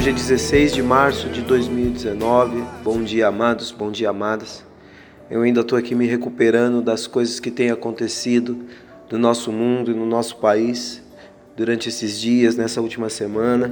Hoje é 16 de março de 2019. Bom dia, amados, bom dia, amadas. Eu ainda estou aqui me recuperando das coisas que têm acontecido no nosso mundo e no nosso país durante esses dias, nessa última semana.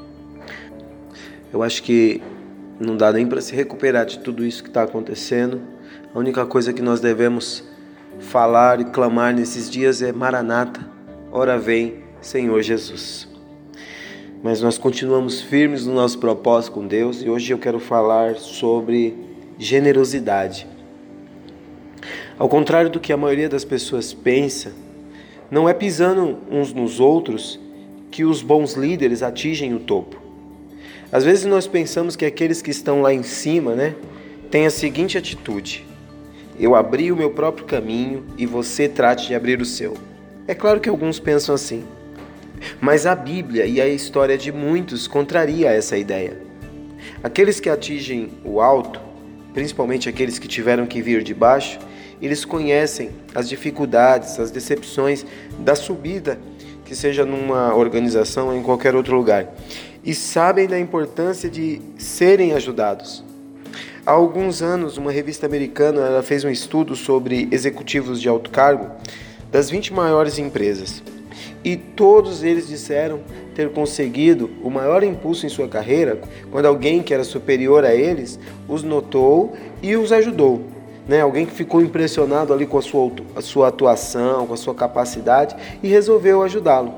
Eu acho que não dá nem para se recuperar de tudo isso que está acontecendo. A única coisa que nós devemos falar e clamar nesses dias é Maranata, ora vem, Senhor Jesus. Mas nós continuamos firmes no nosso propósito com Deus e hoje eu quero falar sobre generosidade. Ao contrário do que a maioria das pessoas pensa, não é pisando uns nos outros que os bons líderes atingem o topo. Às vezes nós pensamos que aqueles que estão lá em cima, têm a seguinte atitude: eu abri o meu próprio caminho e você trate de abrir o seu. É claro que alguns pensam assim. Mas a Bíblia e a história de muitos contraria essa ideia. Aqueles que atingem o alto, principalmente aqueles que tiveram que vir de baixo, eles conhecem as dificuldades, as decepções da subida, que seja numa organização ou em qualquer outro lugar, e sabem da importância de serem ajudados. Há alguns anos, uma revista americana ela fez um estudo sobre executivos de alto cargo das 20 maiores empresas. E todos eles disseram ter conseguido o maior impulso em sua carreira quando alguém que era superior a eles os notou e os ajudou. Alguém que ficou impressionado ali com a sua atuação, com a sua capacidade e resolveu ajudá-lo.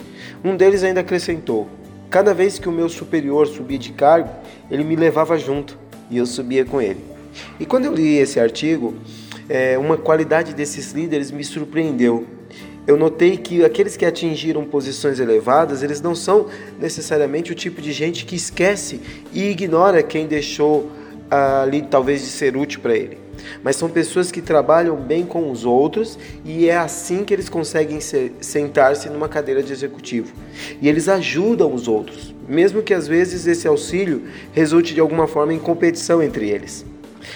Um deles ainda acrescentou: cada vez que o meu superior subia de cargo, ele me levava junto e eu subia com ele. E quando eu li esse artigo, uma qualidade desses líderes me surpreendeu. Eu notei que aqueles que atingiram posições elevadas, eles não são necessariamente o tipo de gente que esquece e ignora quem deixou ali talvez de ser útil para ele. Mas são pessoas que trabalham bem com os outros e é assim que eles conseguem sentar-se numa cadeira de executivo. E eles ajudam os outros, mesmo que às vezes esse auxílio resulte de alguma forma em competição entre eles.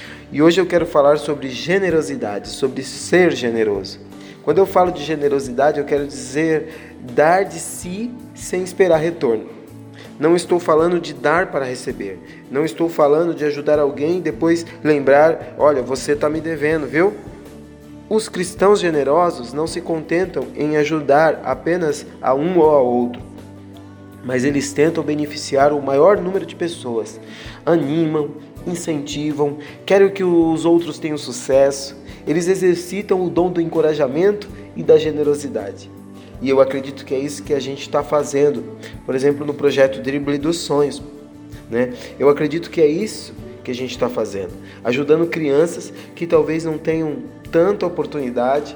E hoje eu quero falar sobre generosidade, sobre ser generoso. Quando eu falo de generosidade, eu quero dizer dar de si sem esperar retorno. Não estou falando de dar para receber. Não estou falando de ajudar alguém e depois lembrar: olha, você está me devendo, viu? Os cristãos generosos não se contentam em ajudar apenas a um ou a outro, mas eles tentam beneficiar o maior número de pessoas. Animam, incentivam, querem que os outros tenham sucesso. Eles exercitam o dom do encorajamento e da generosidade. E eu acredito que é isso que a gente está fazendo, por exemplo, no projeto Drible dos Sonhos. Eu acredito que é isso que a gente está fazendo, ajudando crianças que talvez não tenham tanta oportunidade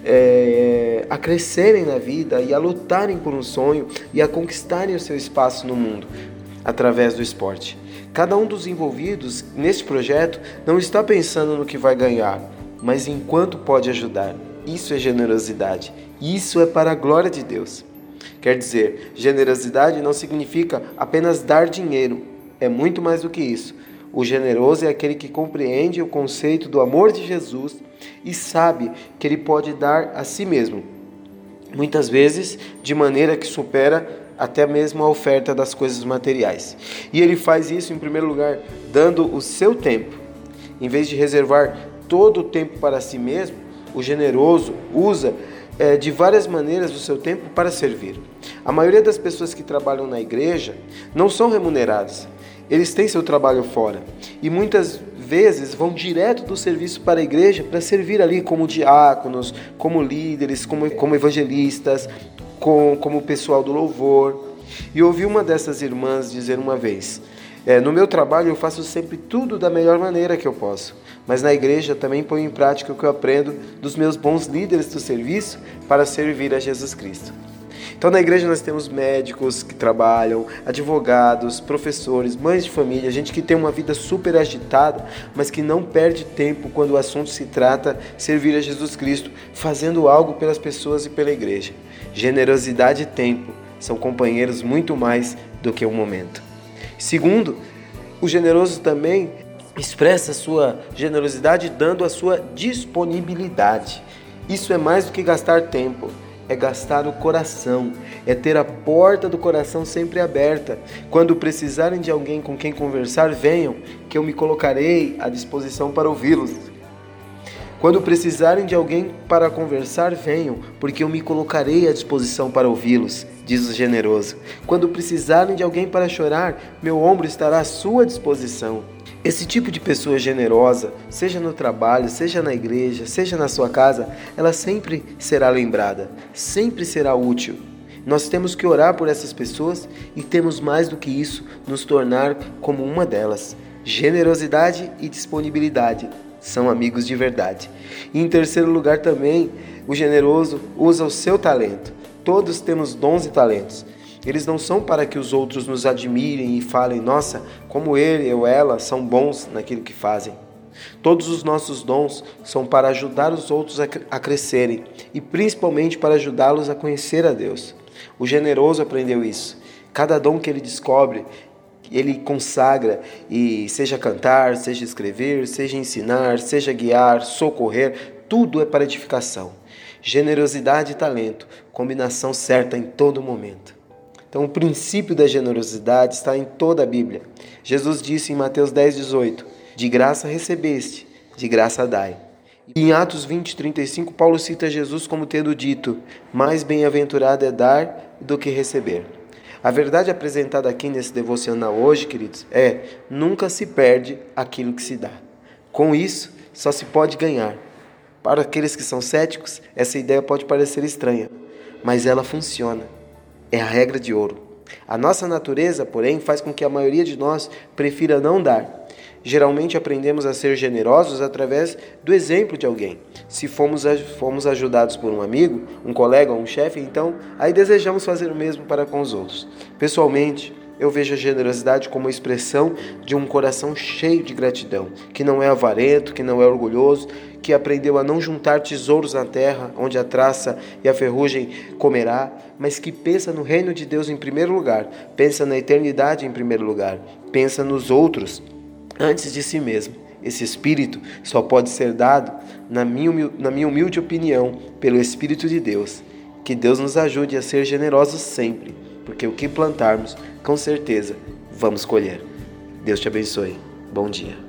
a crescerem na vida e a lutarem por um sonho e a conquistarem o seu espaço no mundo através do esporte. Cada um dos envolvidos nesse projeto não está pensando no que vai ganhar, mas em quanto pode ajudar. Isso é generosidade. Isso é para a glória de Deus. Quer dizer, generosidade não significa apenas dar dinheiro. É muito mais do que isso. O generoso é aquele que compreende o conceito do amor de Jesus e sabe que ele pode dar a si mesmo, muitas vezes de maneira que supera até mesmo a oferta das coisas materiais. E ele faz isso, em primeiro lugar, dando o seu tempo. Em vez de reservar todo o tempo para si mesmo, o generoso usa de várias maneiras o seu tempo para servir. A maioria das pessoas que trabalham na igreja não são remuneradas. Eles têm seu trabalho fora e muitas vezes vão direto do serviço para a igreja para servir ali como diáconos, como líderes, como evangelistas, como pessoal do louvor. E ouvi uma dessas irmãs dizer uma vez: no meu trabalho eu faço sempre tudo da melhor maneira que eu posso, mas na igreja também ponho em prática o que eu aprendo dos meus bons líderes do serviço para servir a Jesus Cristo. Então na igreja nós temos médicos que trabalham, advogados, professores, mães de família, gente que tem uma vida super agitada, mas que não perde tempo quando o assunto se trata servir a Jesus Cristo, fazendo algo pelas pessoas e pela igreja. Generosidade e tempo são companheiros muito mais do que um momento. Segundo, o generoso também expressa a sua generosidade dando a sua disponibilidade. Isso é mais do que gastar tempo. é gastar o coração, é ter a porta do coração sempre aberta. Quando precisarem de alguém com quem conversar, venham, que eu me colocarei à disposição para ouvi-los. Quando precisarem de alguém para conversar, venham, porque eu me colocarei à disposição para ouvi-los, diz o generoso. Quando precisarem de alguém para chorar, meu ombro estará à sua disposição. Esse tipo de pessoa generosa, seja no trabalho, seja na igreja, seja na sua casa, ela sempre será lembrada, sempre será útil. Nós temos que orar por essas pessoas e temos mais do que isso, nos tornar como uma delas. Generosidade e disponibilidade são amigos de verdade. E em terceiro lugar também, o generoso usa o seu talento. Todos temos dons e talentos. Eles não são para que os outros nos admirem e falem, nossa, como ele ou ela são bons naquilo que fazem. Todos os nossos dons são para ajudar os outros a crescerem e principalmente para ajudá-los a conhecer a Deus. O generoso aprendeu isso. Cada dom que ele descobre, ele consagra, e seja cantar, seja escrever, seja ensinar, seja guiar, socorrer, tudo é para edificação. Generosidade e talento, combinação certa em todo momento. Então o princípio da generosidade está em toda a Bíblia. Jesus disse em Mateus 10:18, de graça recebeste, de graça dai. E em Atos 20:35, Paulo cita Jesus como tendo dito, mais bem-aventurado é dar do que receber. A verdade apresentada aqui nesse devocional hoje, queridos, nunca se perde aquilo que se dá. Com isso, só se pode ganhar. Para aqueles que são céticos, essa ideia pode parecer estranha, mas ela funciona. É a regra de ouro. A nossa natureza, porém, faz com que a maioria de nós prefira não dar. Geralmente aprendemos a ser generosos através do exemplo de alguém. Se fomos ajudados por um amigo, um colega ou um chefe, então aí desejamos fazer o mesmo para com os outros. Pessoalmente, eu vejo a generosidade como a expressão de um coração cheio de gratidão, que não é avarento, que não é orgulhoso, que aprendeu a não juntar tesouros na terra, onde a traça e a ferrugem comerá, mas que pensa no reino de Deus em primeiro lugar, pensa na eternidade em primeiro lugar, pensa nos outros antes de si mesmo. Esse espírito só pode ser dado, na minha humilde opinião, pelo Espírito de Deus. Que Deus nos ajude a ser generosos sempre, porque o que plantarmos, com certeza, vamos colher. Deus te abençoe. Bom dia.